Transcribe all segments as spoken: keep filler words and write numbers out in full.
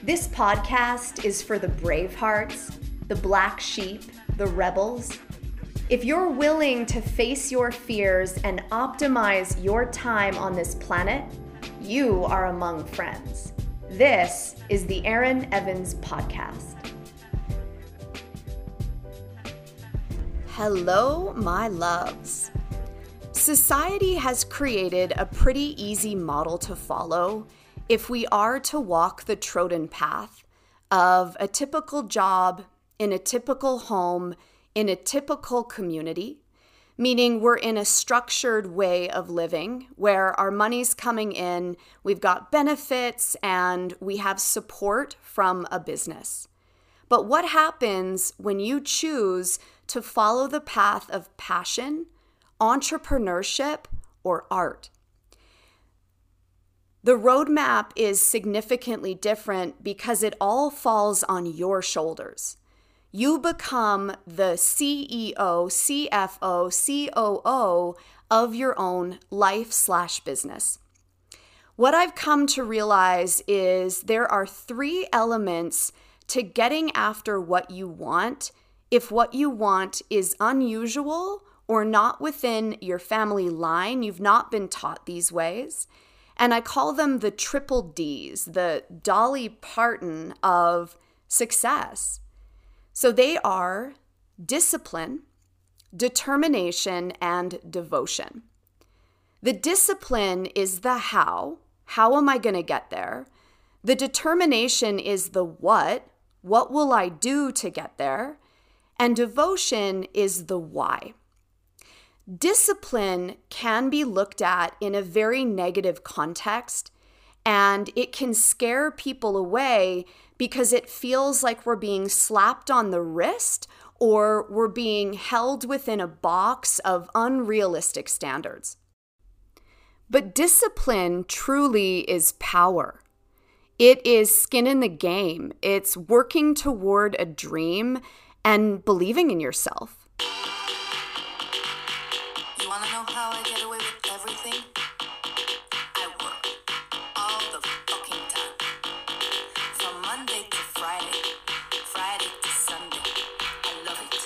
This podcast is for the bravehearts, the black sheep, the rebels. If you're willing to face your fears and optimize your time on this planet, you are among friends. This is the Erin Evans Podcast. Hello, my loves. Society has created a pretty easy model to follow if we are to walk the Trojan path of a typical job in a typical home in a typical community, meaning we're in a structured way of living where our money's coming in, we've got benefits, and we have support from a business. But what happens when you choose to follow the path of passion, entrepreneurship, or art? The roadmap is significantly different because it all falls on your shoulders. You become the C E O, C F O, C O O of your own life slash business. What I've come to realize is there are three elements to getting after what you want if what you want is unusual or not within your family line. You've not been taught these ways. And I call them the triple Ds, the Dolly Parton of success. So they are discipline, determination, and devotion. The discipline is the how. How am I going to get there? The determination is the what. What will I do to get there? And devotion is the why. Discipline can be looked at in a very negative context, and it can scare people away because it feels like we're being slapped on the wrist or we're being held within a box of unrealistic standards. But discipline truly is power. It is skin in the game. It's working toward a dream and believing in yourself. You wanna know how I get away with everything? I work all the fucking time. From Monday to Friday, Friday to Sunday. I love it.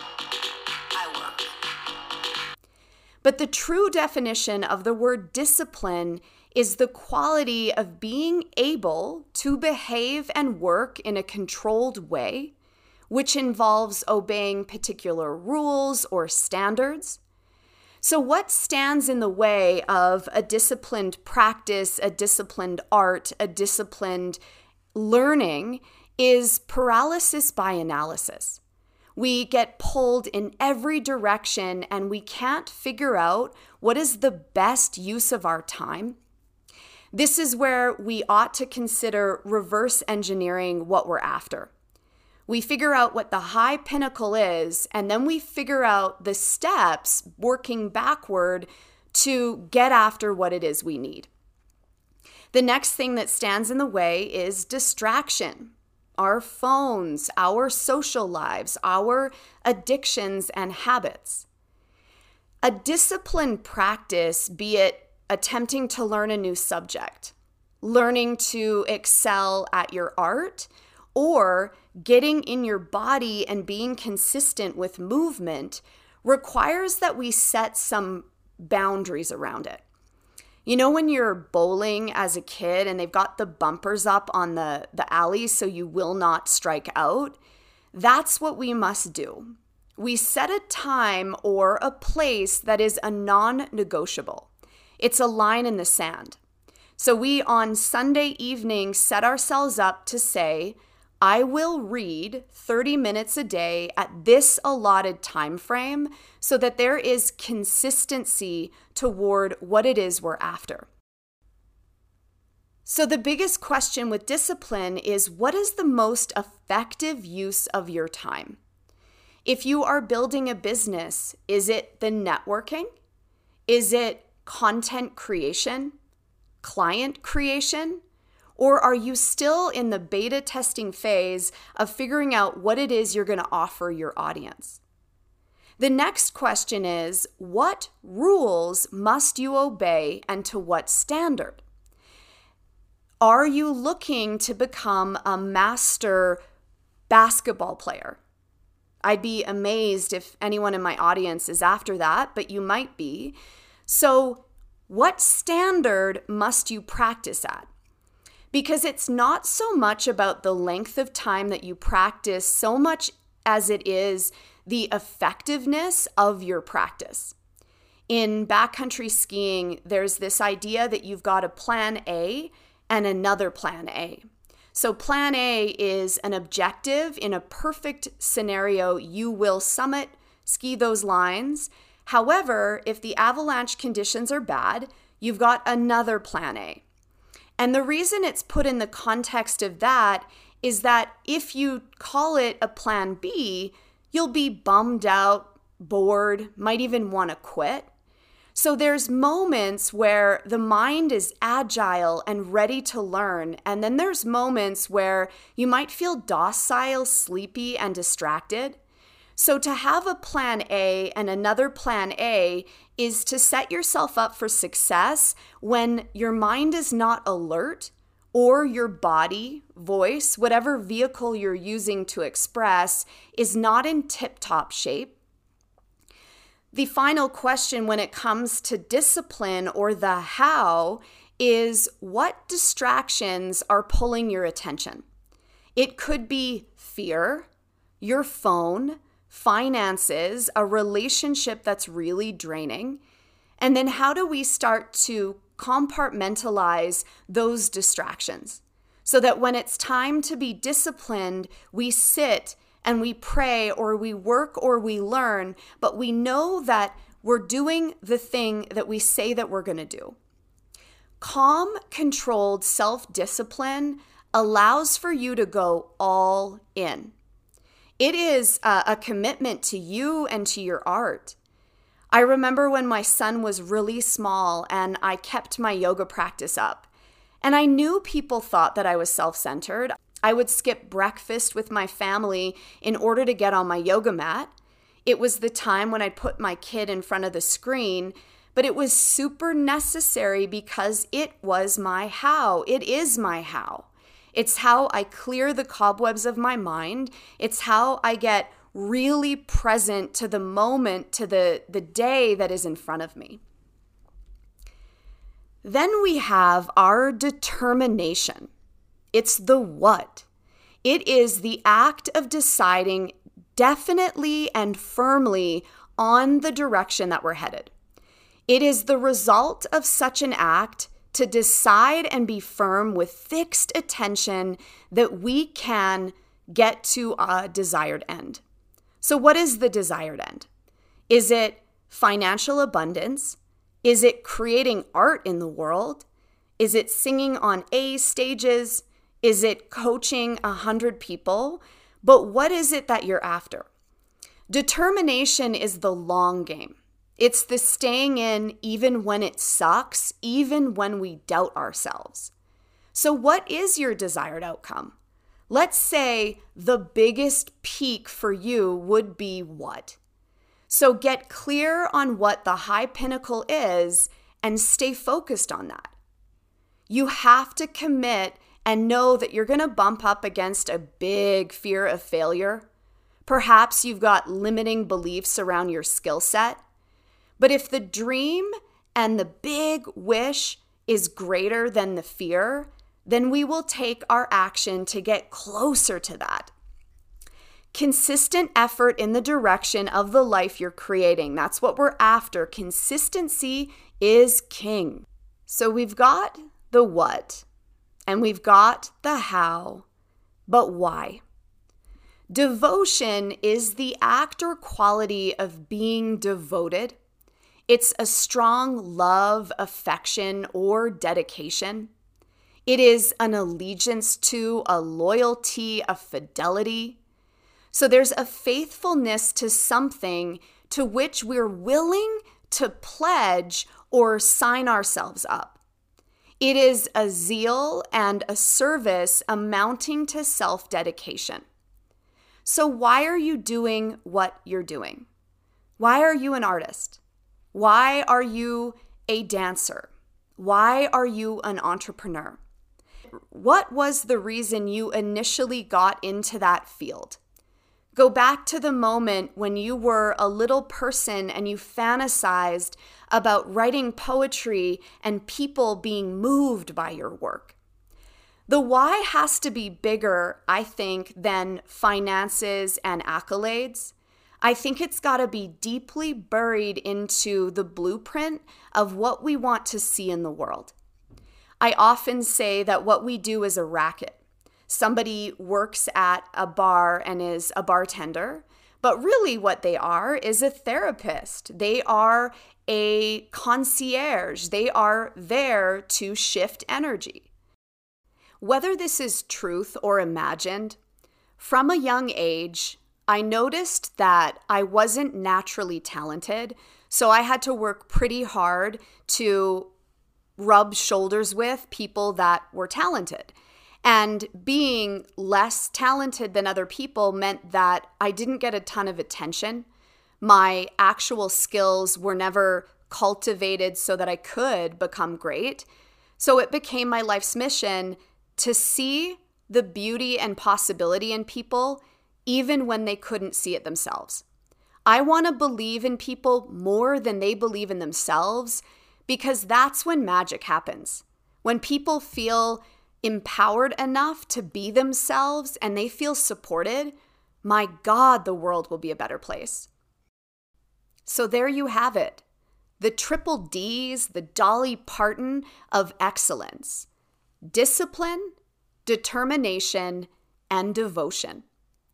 I work. But the true definition of the word discipline is the quality of being able to behave and work in a controlled way, which involves obeying particular rules or standards. So what stands in the way of a disciplined practice, a disciplined art, a disciplined learning is paralysis by analysis. We get pulled in every direction and we can't figure out what is the best use of our time. This is where we ought to consider reverse engineering what we're after. We figure out what the high pinnacle is, and then we figure out the steps working backward to get after what it is we need. The next thing that stands in the way is distraction. Our phones, our social lives, our addictions and habits. A disciplined practice, be it attempting to learn a new subject, learning to excel at your art, or getting in your body and being consistent with movement, requires that we set some boundaries around it. You know when you're bowling as a kid and they've got the bumpers up on the, the alley so you will not strike out? That's what we must do. We set a time or a place that is a non-negotiable. It's a line in the sand. So we on Sunday evening set ourselves up to say, I will read thirty minutes a day at this allotted time frame so that there is consistency toward what it is we're after. So the biggest question with discipline is, what is the most effective use of your time? If you are building a business, is it the networking? Is it content creation? Client creation? Or are you still in the beta testing phase of figuring out what it is you're going to offer your audience? The next question is, what rules must you obey and to what standard? Are you looking to become a master basketball player? I'd be amazed if anyone in my audience is after that, but you might be. So, what standard must you practice at? Because it's not so much about the length of time that you practice, so much as it is the effectiveness of your practice. In backcountry skiing, there's this idea that you've got a plan A and another plan A. So plan A is an objective. In a perfect scenario, you will summit, ski those lines. However, if the avalanche conditions are bad, you've got another plan A. And the reason it's put in the context of that is that if you call it a plan B, you'll be bummed out, bored, might even want to quit. So there's moments where the mind is agile and ready to learn, and then there's moments where you might feel docile, sleepy, and distracted. So to have a plan A and another plan A is to set yourself up for success when your mind is not alert or your body, voice, whatever vehicle you're using to express is not in tip-top shape. The final question when it comes to discipline or the how is what distractions are pulling your attention? It could be fear, your phone, finances, a relationship that's really draining. And then how do we start to compartmentalize those distractions so that when it's time to be disciplined, we sit and we pray or we work or we learn, but we know that we're doing the thing that we say that we're going to do. Calm, controlled self-discipline allows for you to go all in. It is a, a commitment to you and to your art. I remember when my son was really small and I kept my yoga practice up. And I knew people thought that I was self-centered. I would skip breakfast with my family in order to get on my yoga mat. It was the time when I'd put my kid in front of the screen, but it was super necessary because it was my how. It is my how. It's how I clear the cobwebs of my mind. It's how I get really present to the moment, to the, the day that is in front of me. Then we have our determination. It's the what. It is the act of deciding definitely and firmly on the direction that we're headed. It is the result of such an act to decide and be firm with fixed attention that we can get to a desired end. So what is the desired end? Is it financial abundance? Is it creating art in the world? Is it singing on A stages? Is it coaching a hundred people? But what is it that you're after? Determination is the long game. It's the staying in even when it sucks, even when we doubt ourselves. So what is your desired outcome? Let's say the biggest peak for you would be what? So get clear on what the high pinnacle is and stay focused on that. You have to commit and know that you're going to bump up against a big fear of failure. Perhaps you've got limiting beliefs around your skill set. But if the dream and the big wish is greater than the fear, then we will take our action to get closer to that. Consistent effort in the direction of the life you're creating. That's what we're after. Consistency is king. So we've got the what. And we've got the how, but why? Devotion is the act or quality of being devoted. It's a strong love, affection, or dedication. It is an allegiance to, a loyalty, a fidelity. So there's a faithfulness to something to which we're willing to pledge or sign ourselves up. It is a zeal and a service amounting to self-dedication. So why are you doing what you're doing? Why are you an artist? Why are you a dancer? Why are you an entrepreneur? what was the reason you initially got into that field? Go back to the moment when you were a little person and you fantasized about writing poetry and people being moved by your work. The why has to be bigger, I think, than finances and accolades. I think it's got to be deeply buried into the blueprint of what we want to see in the world. I often say that what we do is a racket. Somebody works at a bar and is a bartender, but really what they are is a therapist. They are a concierge. They are there to shift energy. Whether this is truth or imagined, from a young age, I noticed that I wasn't naturally talented, so I had to work pretty hard to rub shoulders with people that were talented. And being less talented than other people meant that I didn't get a ton of attention. My actual skills were never cultivated so that I could become great. So it became my life's mission to see the beauty and possibility in people even when they couldn't see it themselves. I want to believe in people more than they believe in themselves, because that's when magic happens. When people feel empowered enough to be themselves and they feel supported, my God, the world will be a better place. So there you have it. The triple D's, the Dolly Parton of excellence. Discipline, determination, and devotion.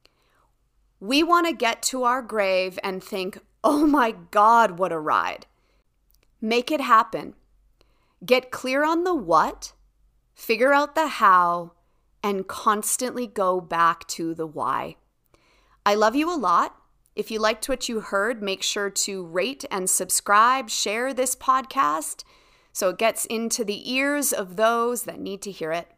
We want to get to our grave and think, oh my God, what a ride. Make it happen. Get clear on the what, figure out the how, and constantly go back to the why. I love you a lot. If you liked what you heard, make sure to rate and subscribe, share this podcast so it gets into the ears of those that need to hear it.